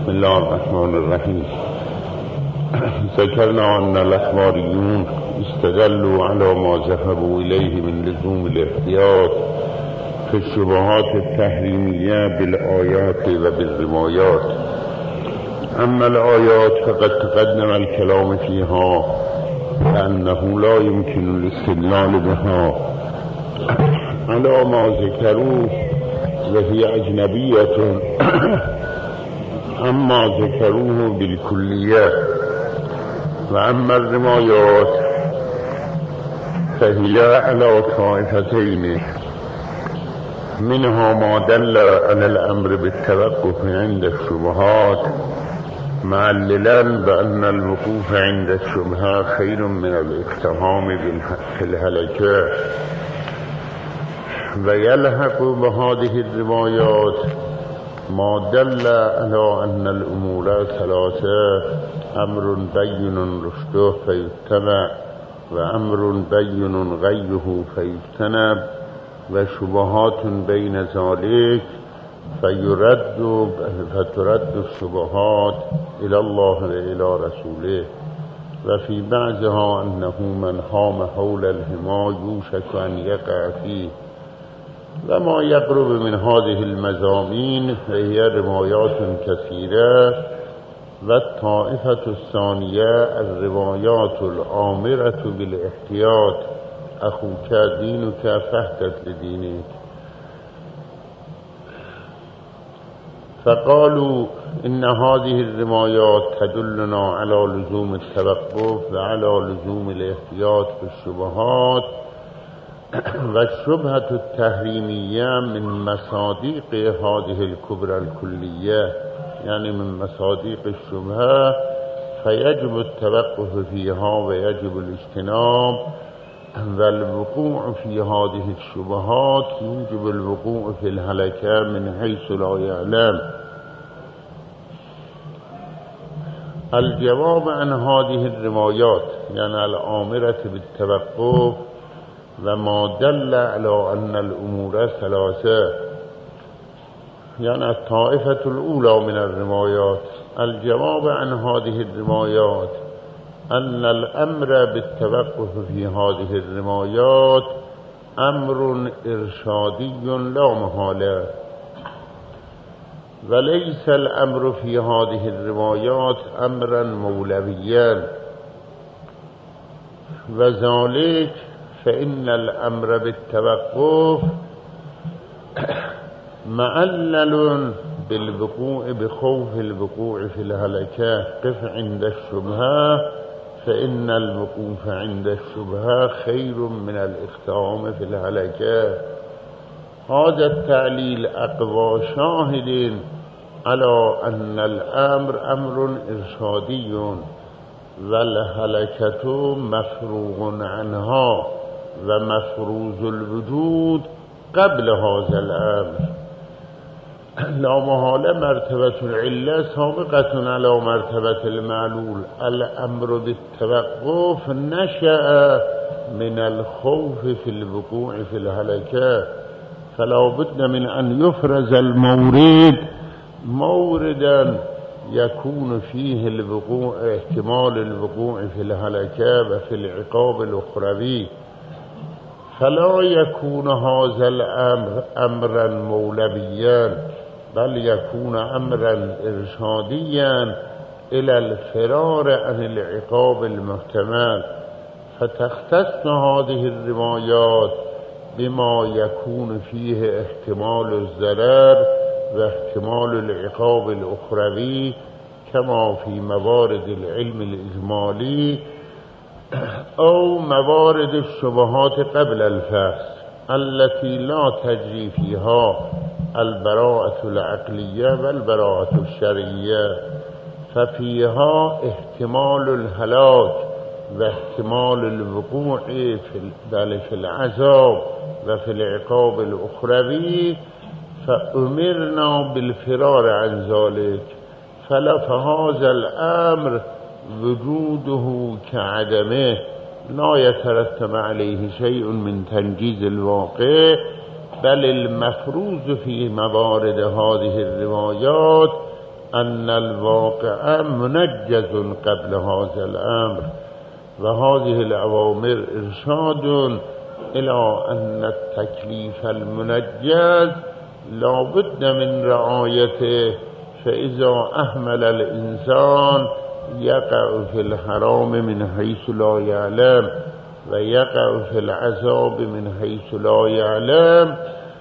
بسم الله الرحمن الرحیم. ذکرنا ان الاخباریون استدلوا على ما ذهبوا الیه من لزوم الاحتیاط في الشبهات التحریمیه بالآیات و بالروايات. اما الآیات فقد تقدم الكلام فيها لأنه لا يمكن الاستدلال بها على ما ذكروه وهي أجنبية عما ذكروه بالكلية. وأما الروايات فهي على طائفتين، منها ما دل على الأمر بالتوقف عند الشبهات معللا بأن الوقوف عند الشبهة خير من الاقتحام في الهلكة، ويلحق بهذه الروايات ما دل على أن الأمور ثلاثة: أمر بين رشده فيتبع، وأمر بين غيه فيجتنب، وشبهات بين ذلك فترد الشبهات إلى الله وإلى رسوله. وفي بعضها أنه من حام حول الحمى يوشك أن يقع فيه. وما يقرب من هذه المضامين فهي روايات كثيرة. والطائفة الثانية الروايات الآمرة بالاحتياط: أخوك دينك فاحتط لدينك. فقالوا إن هذه الروايات تدلنا على لزوم التوقف وعلى لزوم الاحتياط في الشبهات. والشبهة التحريمية من مصادق هذه الكبرى الكلية، يعني من مصادق الشبهة، فيجب التوقف فيها ويجب الاجتناب. والوقوع في هذه الشبهات يوجب الوقوع في الهلكة من حيث لا يعلم. الجواب عن هذه الروايات يعني الآمرة بالتوقف وما دل على أن الأمور ثلاثة، يعني الطائفة الأولى من الروايات. الجواب عن هذه الروايات أن الأمر بالتوقف في هذه الروايات أمر إرشادي لا محالة، وليس الأمر في هذه الروايات أمرا مولويا. وذلك فإن الأمر بالتوقف معلل بالوقوع بخوف الوقوع في الهلكة. قف عند الشبهة فإن الوقوف عند الشبهة خير من الاقتحام في الهلكة. هذا التعليل أقوى شاهد على أن الأمر أمر إرشادي والهلكة مفروغ عنها ومفروض الوجود قبل هذا الأمر. لا محالة مرتبة العلة سابقة على مرتبة المعلول. الأمر بالتوقف نشأ من الخوف في الوقوع في الهلكة، فلا بد من أن يفرز المورد موردا يكون فيه الوقوع احتمال الوقوع في الهلكة وفي العقاب الأخروي، فلا يكون هذا الأمر أمرا مولويا بل يكون أمرا إرشاديا إلى الفرار عن العقاب المحتمل. فتختص هذه الروايات بما يكون فيه احتمال الضرر واحتمال العقاب الأخروي كما في موارد العلم الإجمالي أو موارد الشبهات قبل الفحص التي لا تجري فيها البراءة العقلية والبراءة الشرعية، ففيها احتمال الهلاك واحتمال الوقوع في العذاب وفي العقاب الأخروي، فأمرنا بالفرار عن ذلك. فهذا الأمر وجوده كعدمه لا يترتب عليه شيء من تنجيز الواقع، بل المفروض في موارد هذه الروايات أن الواقع منجز قبل هذا الأمر، وهذه الأوامر إرشاد إلى أن التكليف المنجز لا بد من رعايته، فإذا أهمل الإنسان يقع في الحرام من حيث لا يعلم، ويقع في العذاب من حيث لا يعلم،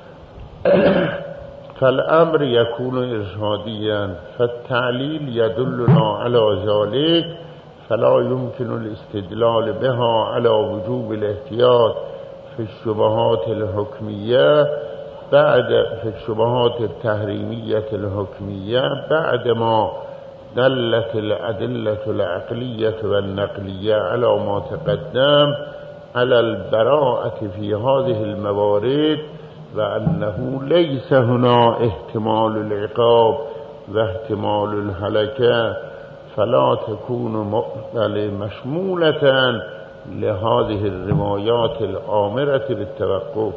فالأمر يكون إرشاديا، فالتعليل يدلنا على ذلك، فلا يمكن الاستدلال بها على وجوب الاحتياط في الشبهات الحكمية في الشبهات التحريمية الحكمية بعدما دلت الأدلة العقلية والنقلية على ما تقدم على البراءة في هذه الموارد، وأنه ليس هنا احتمال العقاب واحتمال الهلكة، فلا تكون مشمولة لهذه الروايات الآمرة بالتوقف.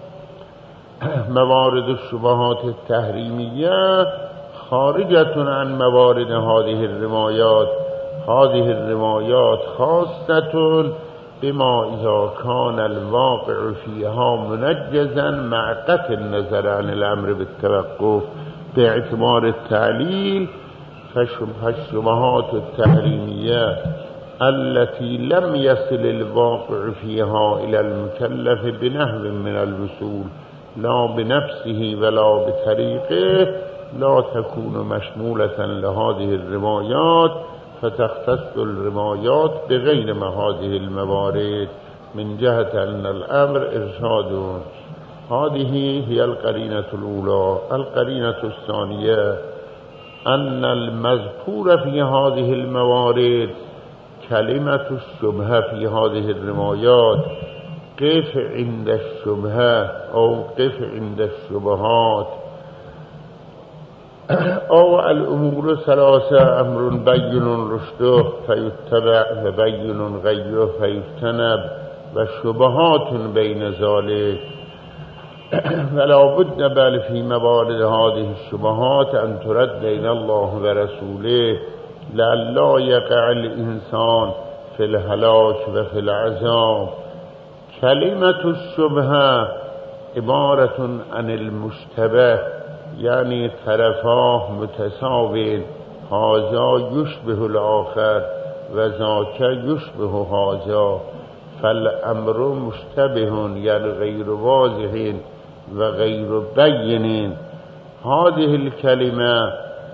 موارد الشبهات التحريمية خارجة عن موارد هذه الروايات. هذه الروايات خاصة بما إذا كان الواقع فيها منجزا مع قطع النظر عن الأمر بالتوقف باعتبار التعليل، فالشبهات التحريمية التي لم يصل الواقع فيها إلى المكلف بنحو من الوصول لا بنفسه ولا بطريقه لا تكون مشمولة لهذه الروايات، فتختص الروايات بغير ما هذه الموارد من جهة أن الأمر إرشاد. هذه هي القرينة الأولى. القرينة الثانية أن المذكور في هذه الموارد كلمة الشبهة في هذه الروايات قف عند الشبهة أو قف عند الشبهات أو الأمور ثلاثة: أمر بين رشده فيتبع، وبين غيه فيجتنب، والشبهات بين ذلك. فلا بد بل في موارد هذه الشبهات أن ترد إلى الله ورسوله لئلا يقع الإنسان في الهلاك وفي العذاب. كلمة الشبهة عبارة عن المشتبه، يعني طرفاه متساوين، هذا يشبه الآخر وذاك يشبه هذا، فالأمر مشتبه يعني غير واضح وغير بين. هذه الكلمة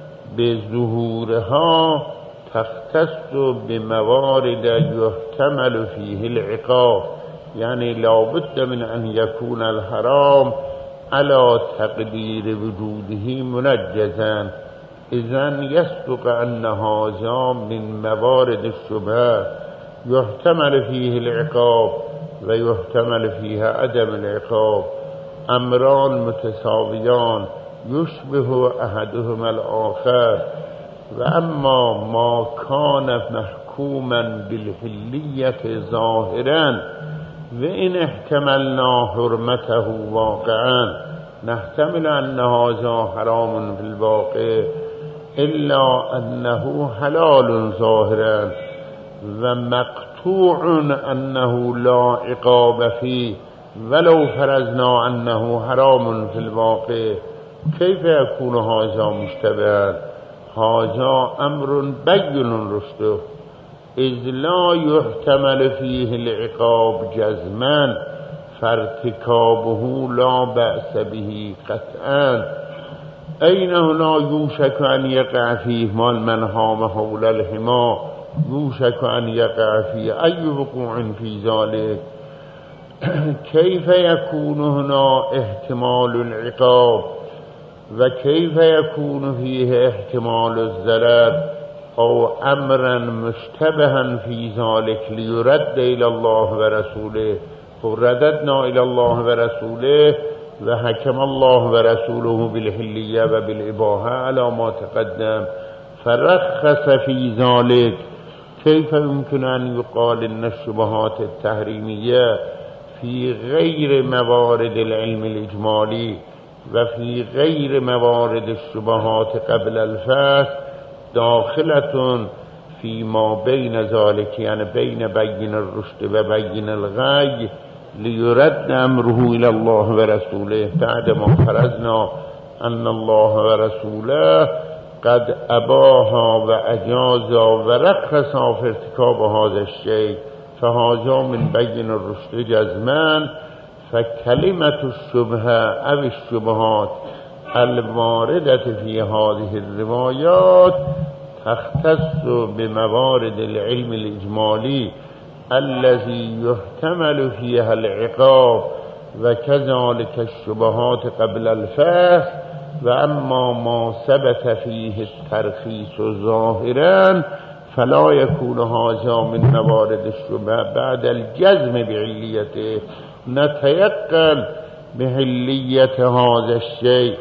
بظهورها تختص بموارد يحتمل فيه العقاب، يعني لا بد من أن يكون الحرام على تقدير وجوده منجزا، إذن يصدق أن هذا من موارد الشبهة يحتمل فيه العقاب ويحتمل فيها عدم العقاب، أمران متساويان يشبه أحدهما الآخر. وأما ما كان محكوما بالحلية ظاهرا وإن احتملنا حرمته واقعا، نحتمل أن هذا حرام في الواقع إلا أنه حلال ظاهرا، ومقطوع أنه لا عقاب فيه ولو فرضنا أنه حرام في الواقع. كيف يكون هذا مشتبها؟ هذا أمر بين رشده، إذ لا يحتمل فيه العقاب جزما، فارتكابه لا بأس به قطعا. أين هنا يوشك أن يقع فيه من هام حول الحما؟ يوشك أن يقع فيه أي وقوع في ذلك؟ كيف يكون هنا احتمال العقاب وكيف يكون فيه احتمال الضرر أو أمرا مشتبها في ذلك ليرد إلى الله ورسوله؟ فرددنا إلى الله ورسوله وحكم الله ورسوله بالحلية وبالإباحة على ما تقدم، فرخص في ذلك. كيف يمكن أن يقال إن الشبهات التحريمية في غير موارد العلم الإجمالي و فی غیر موارد الشبهات قبل الفصل داخلتون فی ما بین ذالک، یعنی بین بین الرشد و بین الغی، لیرد امره الی الله و رسوله بعد ما فرضنا ان الله و رسوله قد اباها و اجازا و رخصا فی ارتکاب هذا الشیء فهذا من بین الرشد جزما. فکلمة الشبهه او الشبهات الواردة فی هذه الروایات تختص بموارد العلم الاجمالی الذي يحتمل فيها العقاب وكذلك الشبهات قبل الفصل. وأما ما ثبت فيه الترخيص ظاهرا فلا يكون هذا من موارد الشبهة بعد الجزم بعليته. نتيقن بعلية هذا الشيء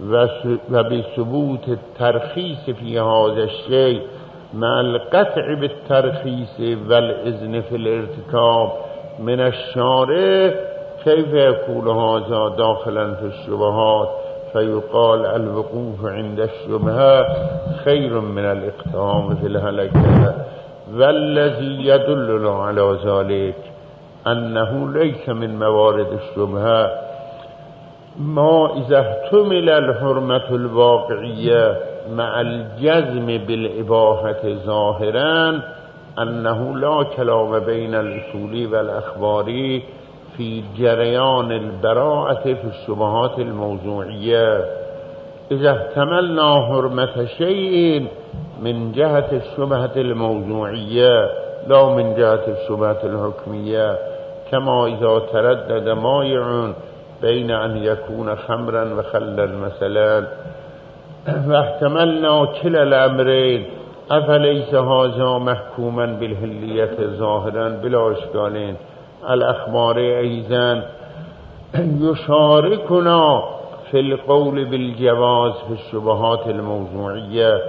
وبثبوت الترخيص في هذا الشيء مع القطع بالترخيص والإذن في الارتكاب من الشارع. كيف يكون هذا داخلا في الشبهات؟ فيقال الوقوف عند الشبهة خير من الاقتحام في الهلكة. والذي يدل على ذلك أنه ليس من موارد الشبهة ما إذا احتمل الحرمة الواقعية مع الجزم بالإباحة ظاهرا أنه لا كلام بين الأصولي والأخباري في جريان البراءة في الشبهات الموضوعية. إذا احتملنا حرمة شيء من جهة الشبهة الموضوعية لا من جهة الشبهة الحكمية، كما إذا تردد مائع بين أن يكون خمرا وخلا مثلا واحتملنا كلا الأمرين أفليس هذا محكوما بالهلية ظاهرا بلا إشكالين. الأخبار أيضا يشاركنا في القول بالجواز في الشبهات الموضوعية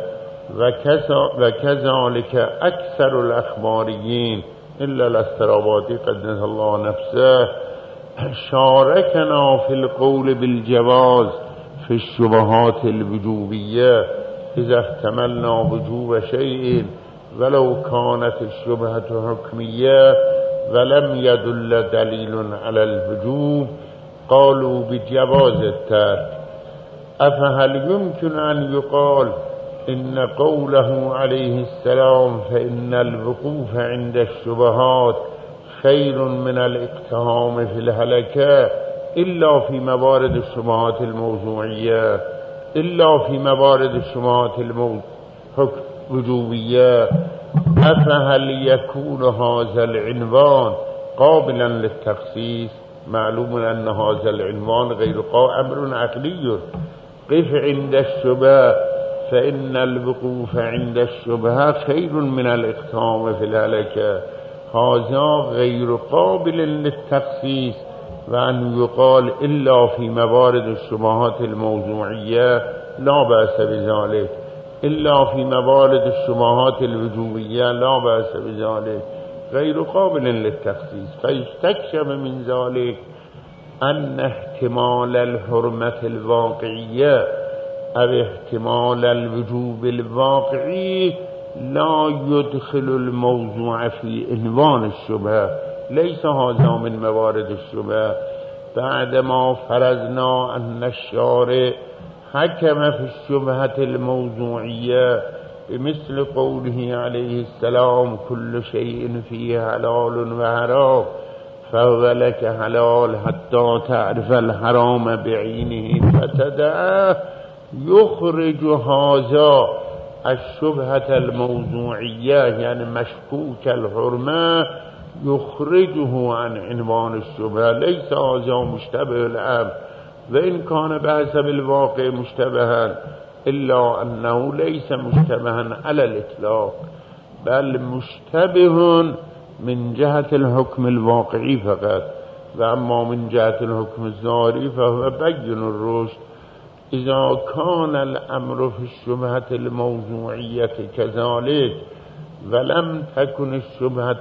وكذلك أكثر الأخباريين إلا الاسترابادي قدس الله نفسه شاركنا في القول بالجواز في الشبهات الوجوبية إذا احتملنا وجوب شيء ولو كانت الشبهة حكمية ولم يدل دليل على الوجوب قالوا بجواز الترك. أفهل يمكن أن يقال إن قوله عليه السلام فإن الوقوف عند الشبهات خير من الاقتحام في الهلكة إلا في موارد الشبهات الموضوعية إلا في موارد الشبهات الوجوبية؟ أفهل يكون هذا العنوان قابلا للتخصيص؟ معلوم أن هذا العنوان غير أمر عقلي. قف عند الشبهة فإن الوقوف عند الشبهة خير من الاقتحام في الهلكة، هذا غير قابل للتخصيص. وأن يقال إلا في موارد الشبهات الموضوعية لا بأس بذلك، إلا في موارد الشبهات الوجوبية لا بأس بذلك، غير قابل للتخصيص. فيستكشف من ذلك أن احتمال الحرمة الواقعية أو احتمال الوجوب الواقعي لا يدخل الموضوع في عنوان الشبهة، ليس هذا من موارد الشبهة. بعدما فرضنا أن الشارع حكم في الشبهة الموضوعية بمثل قوله عليه السلام كل شيء فيه حلال وحرام فهو لك حلال حتى تعرف الحرام بعينه فتدعه، يخرج هذا الشبهة الموضوعية يعني مشكوك الحرمة يخرجه عن عنوان الشبهة، ليس هذا مشتبه الأمر وإن كان بحسب الواقع مشتبها، إلا أنه ليس مشتبها على الإطلاق بل مشتبه من جهة الحكم الواقعي فقط، وأما من جهة الحكم الظاهري فهو بين الرشد. إذا كان الأمر في الشبهة الموضوعية كذلك ولم تكن الشبهة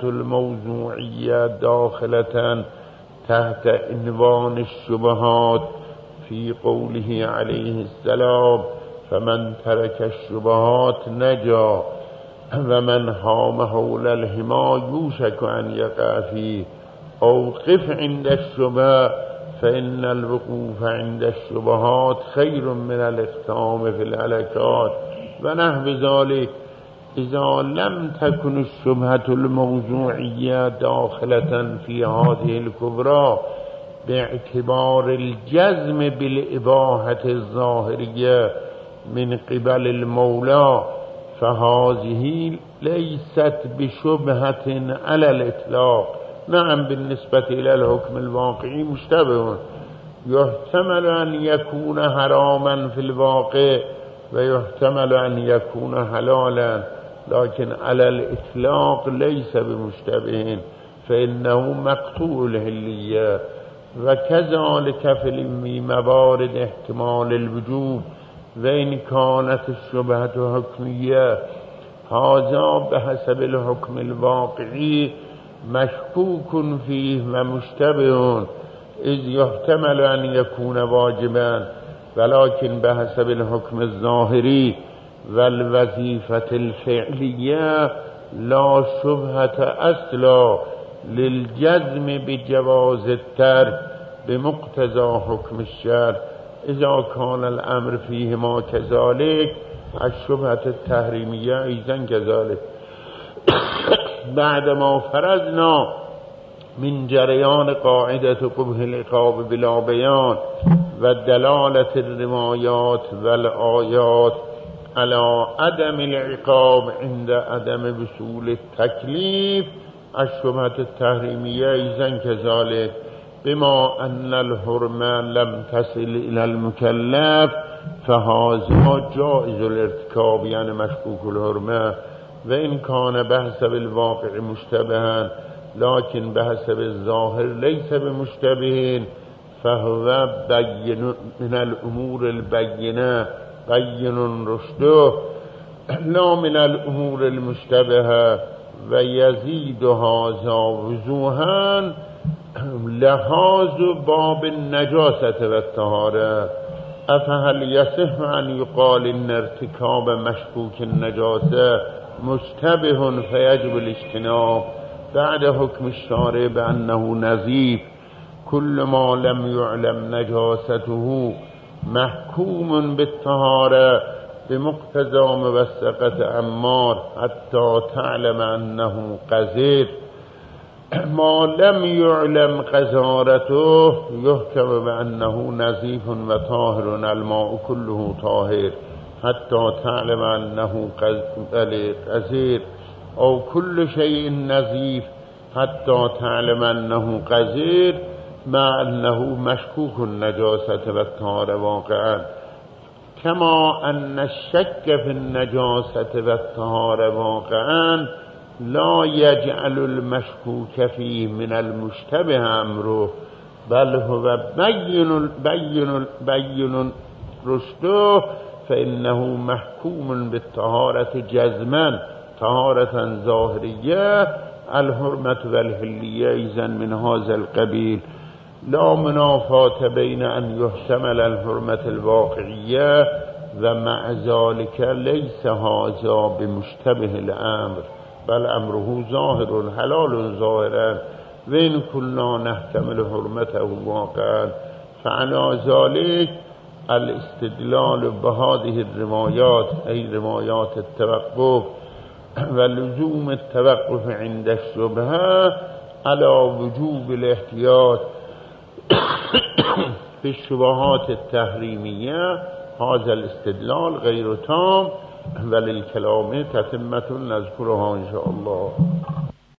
الموضوعية داخلة تحت عنوان الشبهات في قوله عليه السلام فمن ترك الشبهات نجا ومن هام حول الحمى يوشك أن يقع فيه أو قف عند الشبهة فإن الوقوف عند الشبهات خير من الاقتحام في الهلكات ونحو ذلك. إذا لم تكن الشبهة الموضوعية داخلة في هذه الكبرى باعتبار الجزم بالإباحة الظاهرية من قبل المولى فهذه ليست بشبهة على الإطلاق. نعم بالنسبة إلى الحكم الواقعي مشتبه، يحتمل أن يكون حراما في الواقع ويحتمل أن يكون حلالا، لكن على الإطلاق ليس بمشتبه فإنه مقطوع الحلية. وكذلك في موارد احتمال الوجوب وإن كانت الشبهة حكمية هذا بحسب الحكم الواقعي مشكوك فيه ومشتبه، إذ يحتمل أن يكون واجبا، ولكن بحسب الحكم الظاهري والوظيفة الفعلية لا شبهة أصلا للجزم بجواز الترك بمقتضى حكم الشرع. إذا كان الأمر فيهما كذلك الشبهة التحريمية أيضا كذلك. بعدما فرضنا من جريان قاعدة قبح العقاب بلا بيان ودلالة الروايات والآيات على عدم العقاب عند عدم وصول التكليف الشبهة التحريمية أيضا كذلك، بما أن الحرمة لم تصل إلى المكلف فهذا جائز الارتكاب يعني مشكوك الحرمة، وإن كان بحسب الواقع مشتبها لكن بحسب الظاهر ليس بمشتبه فهو بين من الأمور البينة بين رشده لا من الأمور المشتبهة. ويزيد هذا وضوحا لحاظ باب النجاسة والطهارة. أفهل يصح أن يقال إن ارتكاب مشكوك النجاسة مشتبه فيجب الاجتناب بعد حكم الشارع بأنه نظيف؟ كل ما لم يعلم نجاسته محكوم بالطهارة بمقتضى موثقة عمار حتى تعلم أنه قذر. ما لم يعلم قذارته يحكم بأنه نظيف وطاهر، الماء كله طاهر حتى تعلم أنه قذر، أو كل شيء نظيف حتى تعلم أنه قذر مع أنه مشكوك النجاسة والطهارة واقعا. كما أن الشك في النجاسة والطهارة واقعا لا يجعل المشكوك فيه من المشتبه أمره، بل هو بين رشده، فإنه محكوم بالطهارة جزما طهارة ظاهرية. الحرمة والحلية إذن من هذا القبيل، لا منافاة بين أن يحتمل الحرمة الواقعية ومع ذلك ليس هذا بمشتبه الأمر، بل أمره ظاهر حلال ظاهرا، وإن كنا نحتمل حرمته واقعا. فعلى ذلك الاستدلال بهذه الروايات أي روايات التوقف ولزوم التوقف عند الشبهة على وجوب الاحتياط في الشبهات التحريمية، هذا الاستدلال غير تام وللكلام تتمة نذكرها إن شاء الله.